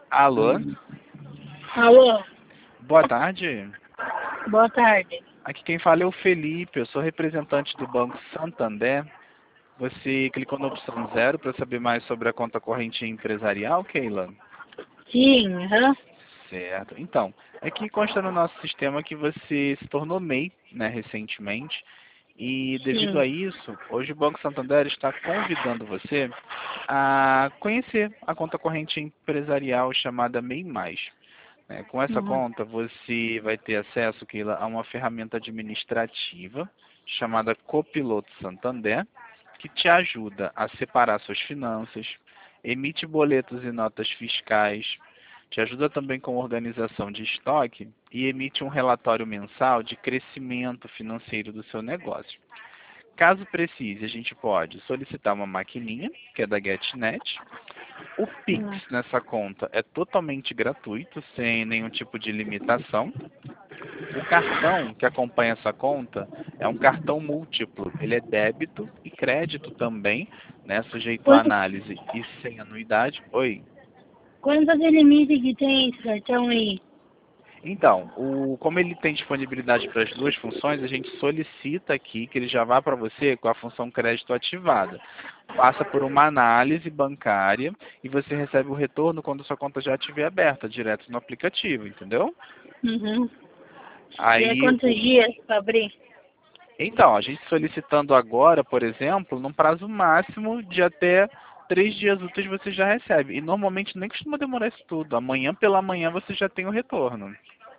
Alô? Alô, Boa tarde. boa tarde. Aqui quem fala é o Felipe, eu sou representante do Banco Santander. Você clicou na opção 0 para saber mais sobre a conta corrente empresarial, Keila? Sim, aham. Certo. Então, aqui consta no nosso sistema que você se tornou MEI, né, recentemente. E devido Sim. a isso, hoje o Banco Santander está convidando você a conhecer a conta corrente empresarial chamada MEI+. Com essa Uhum. conta, você vai ter acesso, Keila, a uma ferramenta administrativa chamada Copiloto Santander, que te ajuda a separar suas finanças, emite boletos e notas fiscais, te ajuda também com organização de estoque e emite um relatório mensal de crescimento financeiro do seu negócio. Caso precise, a gente pode solicitar uma maquininha, que é da GetNet. O Pix Uhum. nessa conta é totalmente gratuito, sem nenhum tipo de limitação. O cartão que acompanha essa conta é um cartão múltiplo. Ele é débito e crédito também, né, sujeito à Quanto, análise e sem anuidade. Oi. quanto de limite que tem esse cartão aí? Então, como ele tem disponibilidade para as duas funções, a gente solicita aqui que ele já vá para você com a função crédito ativada. Passa por uma análise bancária e você recebe o retorno quando sua conta já estiver aberta, direto no aplicativo, entendeu? Uhum. E é Aí, quantos dias para abrir? então, a gente solicitando agora, por exemplo, num prazo máximo de até 3 dias úteis você já recebe. E normalmente nem costuma demorar isso tudo. Amanhã pela manhã você já tem o retorno.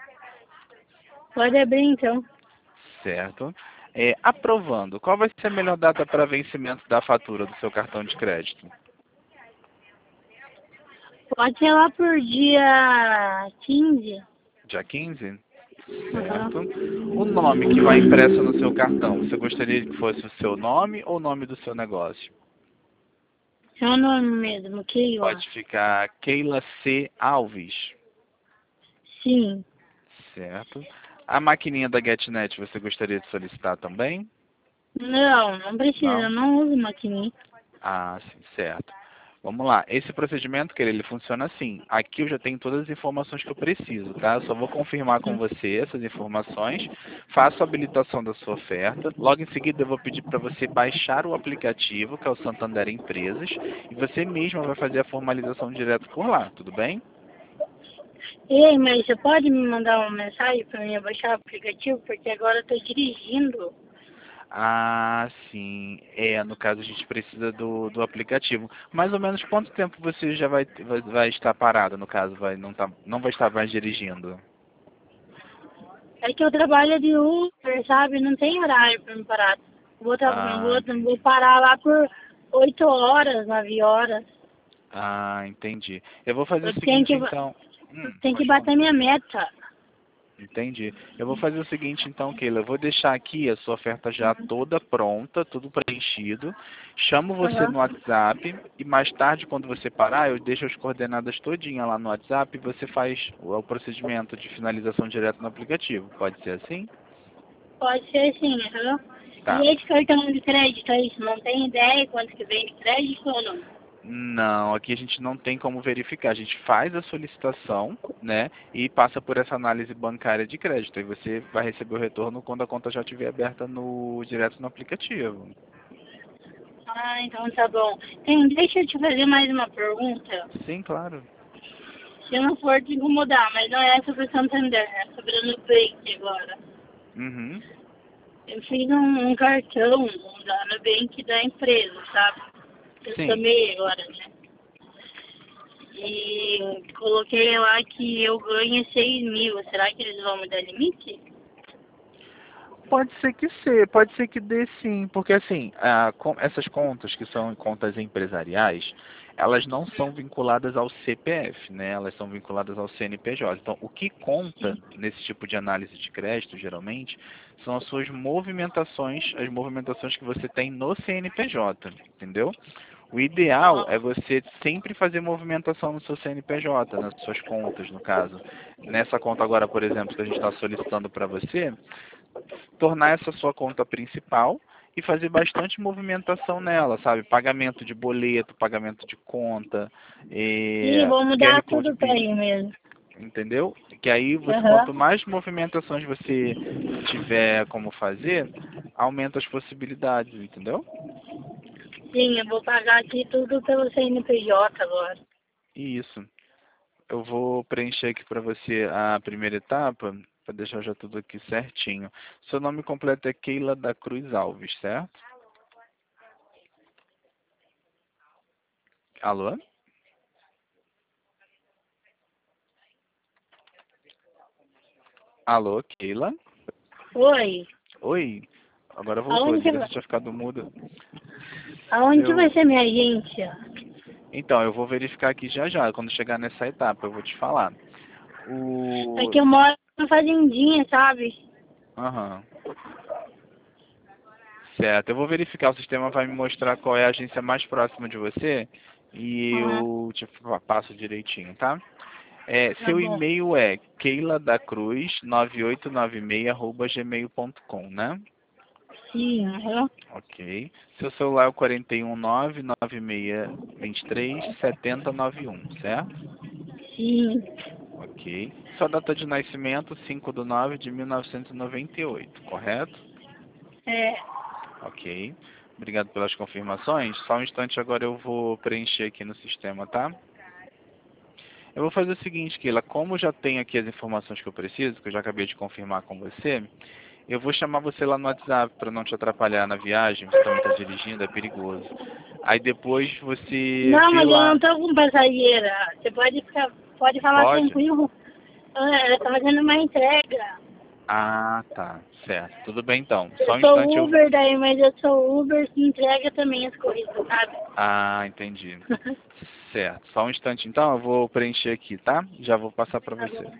Pode abrir então. Certo. Aprovando, qual vai ser a melhor data para vencimento da fatura do seu cartão de crédito? Pode ser lá por dia 15. Dia 15? Aham. Certo. O nome que vai impresso no seu cartão, você gostaria que fosse o seu nome ou o nome do seu negócio? É o nome mesmo, Keila. Pode ficar Keila C. Alves. Sim. Certo. A maquininha da GetNet você gostaria de solicitar também? Não, não precisa, eu Não? não uso maquininha. Ah, sim, certo. Vamos lá. Esse procedimento, ele funciona assim. Aqui eu já tenho todas as informações que eu preciso, tá? Eu só vou confirmar com você essas informações, faço a habilitação da sua oferta. Logo em seguida eu vou pedir para você baixar o aplicativo, que é o Santander Empresas, e você mesma vai fazer a formalização direto por lá, tudo bem? Ei, mas você pode me mandar uma mensagem para mim baixar o aplicativo? Porque agora eu tô dirigindo. Ah, sim. No caso a gente precisa do aplicativo. Mais ou menos quanto tempo você já vai estar parado, no caso, não vai estar mais dirigindo? É que eu trabalho de Uber, sabe? Não tem horário pra me parar. Ah, Vou entendi. parar lá por 8 horas, 9 horas. Ah, entendi. Eu vou fazer Eu o seguinte, então. tenho que Pode falar. bater minha meta. Entendi. Eu vou fazer o seguinte, então, Keila. Eu vou deixar aqui a sua oferta já toda pronta, tudo preenchido. Chamo você Aham. no WhatsApp e mais tarde, quando você parar, eu deixo as coordenadas todinha lá no WhatsApp e você faz o procedimento de finalização direto no aplicativo. Pode ser assim? Pode ser sim, aham. Tá. E esse cartão de crédito aí, você não tem ideia quanto que vem de crédito ou não? Não, aqui a gente não tem como verificar. A gente faz a solicitação, né, e passa por essa análise bancária de crédito. E você vai receber o retorno quando a conta já estiver aberta direto no aplicativo. Ah, então tá bom. Deixa eu te fazer mais uma pergunta. Sim, claro. Se eu não for te incomodar, mas não é sobre o Santander, é sobre o Nubank agora. Uhum. Eu fiz um cartão da Nubank da empresa, sabe? Eu Sim. chamei agora, né? E coloquei lá que eu ganho 6 mil. Será que eles vão me dar limite? Pode ser que dê sim, porque assim, essas contas que são contas empresariais, elas não são vinculadas ao CPF, né? Elas são vinculadas ao CNPJ. Então, o que conta nesse tipo de análise de crédito, geralmente, são as suas movimentações, as movimentações que você tem no CNPJ, entendeu? O ideal Ah, é você sempre fazer movimentação no seu CNPJ, nas suas contas, no caso. Nessa conta agora, por exemplo, que a gente está solicitando para você, tornar essa sua conta principal e fazer bastante movimentação nela, sabe? Pagamento de boleto, pagamento de conta, Sim, vou QR mudar Code tudo pra Pix, aí mesmo. entendeu? Que aí você, Aham. quanto mais movimentações você tiver como fazer, aumenta as possibilidades, entendeu? Sim, eu vou pagar aqui tudo pelo CNPJ agora. Isso. Eu vou preencher aqui para você a primeira etapa, para deixar já tudo aqui certinho. Seu nome completo é Keila da Cruz Alves, certo? Alô? Alô, Keila? Oi, Oi? Agora voltou, aonde, devia ter ficado mudo. aonde vai Seu... ser minha agência? Então, eu vou verificar aqui já já, quando chegar nessa etapa, eu vou te falar. É O... que eu moro na fazendinha, sabe? Aham. Certo, eu vou verificar, o sistema vai me mostrar qual é a agência mais próxima de você e Aham, eu te passo direitinho, tá? tá Seu bom. e-mail é keiladacruz9896@gmail.com, né? Sim, aham. Ok. Seu celular é o 41996237091, certo? Sim, Ok. Sua data de nascimento, 5/9/1998, correto? é, Ok. Obrigado pelas confirmações. Só um instante agora eu vou preencher aqui no sistema, tá? Eu vou fazer o seguinte, Keila, como já tenho aqui as informações que eu preciso, que eu já acabei de confirmar com você, eu vou chamar você lá no WhatsApp para não te atrapalhar na viagem, você também está dirigindo, é perigoso. Aí depois você não, vê mas eu lá. não tô com passageira. Você pode ficar, pode falar Pode? tranquilo. Ah, ela tá fazendo uma entrega. Ah, tá. Certo. Tudo bem então. Só Eu um instante sou eu. Uber daí, mas eu sou Uber que entrega também as coisas, sabe? Ah, entendi. Certo. Só um instante então, eu vou preencher aqui, tá? Já vou passar para Tá você. bom.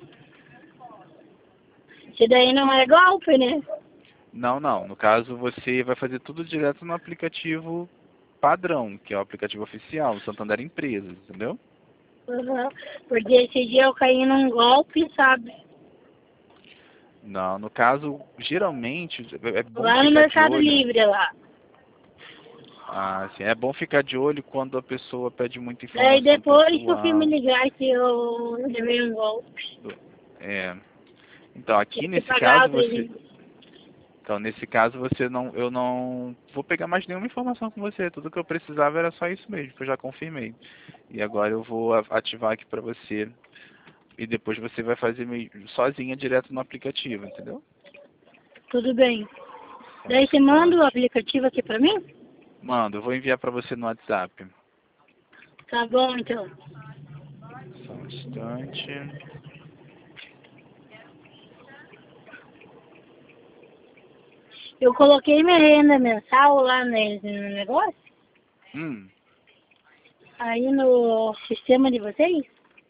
Isso daí não é golpe, né? Não, não. No caso, você vai fazer tudo direto no aplicativo padrão, que é o aplicativo oficial, do Santander Empresas, entendeu? Uhum. Porque esse dia eu caí num golpe, sabe? Não, no caso, geralmente é bom Lá no ficar de Mercado olho. Livre lá. Assim, é bom ficar de olho quando a pessoa pede muita Daí informação depois que eu fui me pessoal. ligar que eu levei um golpe. É, então, aqui Tive que nesse pagar caso o você, prejuízo. então nesse caso você não, eu não vou pegar mais nenhuma informação com você. Tudo que eu precisava era só isso mesmo, que eu já confirmei. E agora eu vou ativar aqui para você e depois você vai fazer sozinha direto no aplicativo, entendeu? Tudo bem. Só um Daí você manda o instante. aplicativo aqui pra mim? Mando, eu vou enviar para você no WhatsApp. Tá bom, então. Só um instante. Eu coloquei minha renda mensal lá no negócio, Hum, aí no sistema de vocês.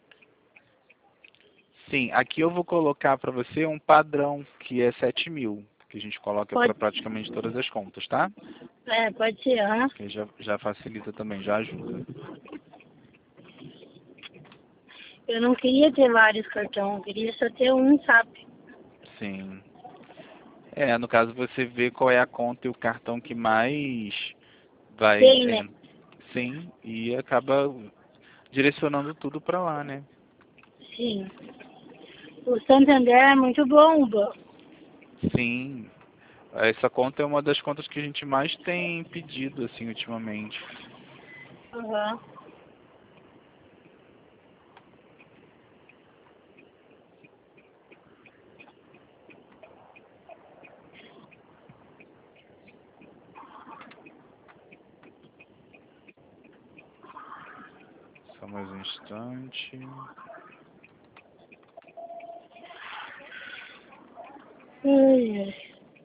sim, aqui eu vou colocar para você um padrão que é 7.000, que a gente coloca para Pode, praticamente todas as contas, tá? pode ser, aham. Que já facilita também, já ajuda. Eu não queria ter vários cartões, eu queria só ter um, sabe? Sim. No caso você vê qual é a conta e o cartão que mais vai, Tem, né? sim, e acaba direcionando tudo para lá, né? Sim. O Santander é muito bom, bom. Sim. Essa conta é uma das contas que a gente mais tem pedido, assim, ultimamente. Aham. Só mais um instante. Ai, ai.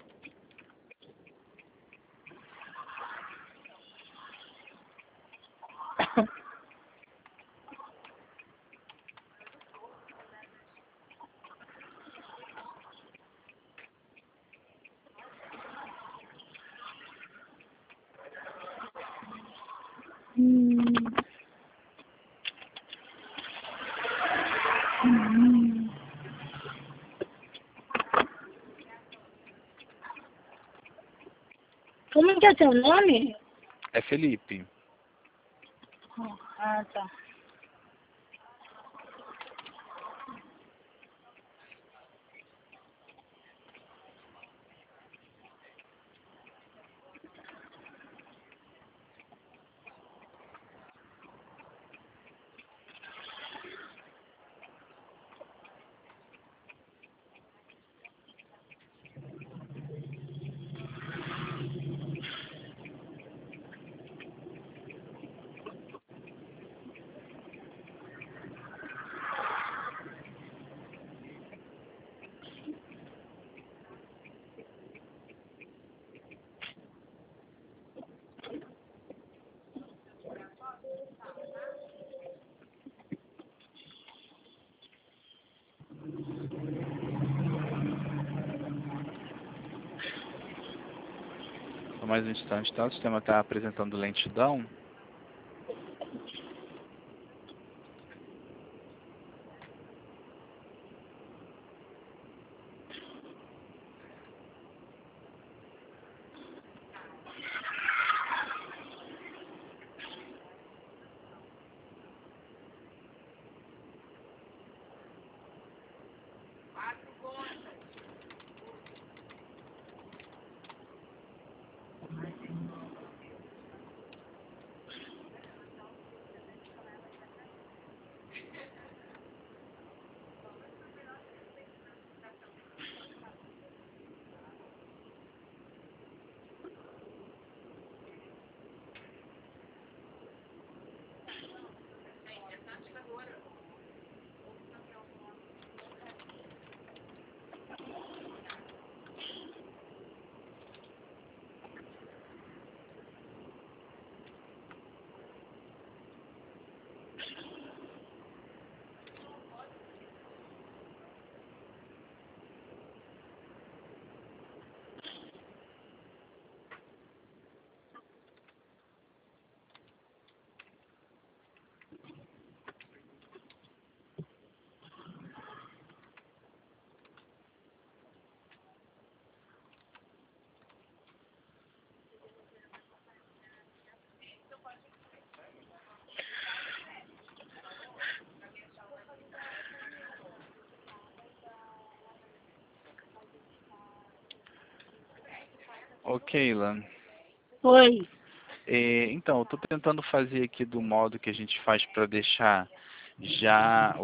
Hum. Hum. Como que é seu nome? É Felipe. Ah, tá. Só mais um instante, tá? O sistema está apresentando lentidão. Ok, Ilan. Oi. Então, eu estou tentando fazer aqui do modo que a gente faz para deixar já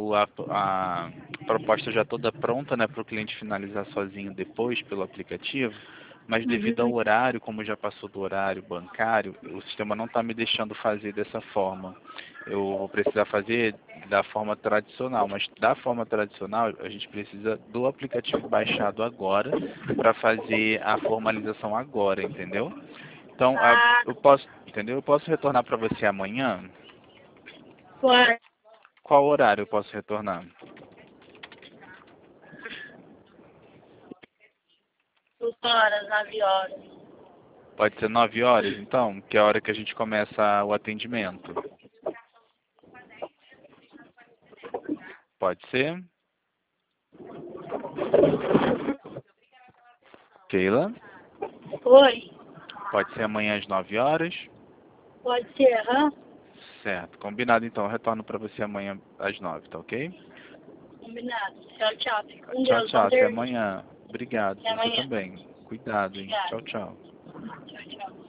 a proposta já toda pronta, né, para o cliente finalizar sozinho depois pelo aplicativo, mas devido ao Uhum. horário, como já passou do horário bancário, o sistema não está me deixando fazer dessa forma. Eu vou precisar fazer da forma tradicional, mas da forma tradicional a gente precisa do aplicativo baixado agora para fazer a formalização agora, entendeu? Então, Ah, eu posso, entendeu? Eu posso retornar para você amanhã? pode. Qual horário eu posso retornar? 8 horas, 9 horas. Pode ser 9 horas, então, que é a hora que a gente começa o atendimento. Pode ser? Keila? Oi. Pode ser amanhã às 9 horas? Pode ser, aham? Certo. Combinado, então. Eu retorno para você amanhã às 9, tá ok? Combinado. Tchau, tchau. Fica com Tchau, Deus. tchau. Bom Até dormir. amanhã. Obrigado. Até Você amanhã. também. Cuidado, hein? Obrigada. Tchau, tchau. Tchau, tchau.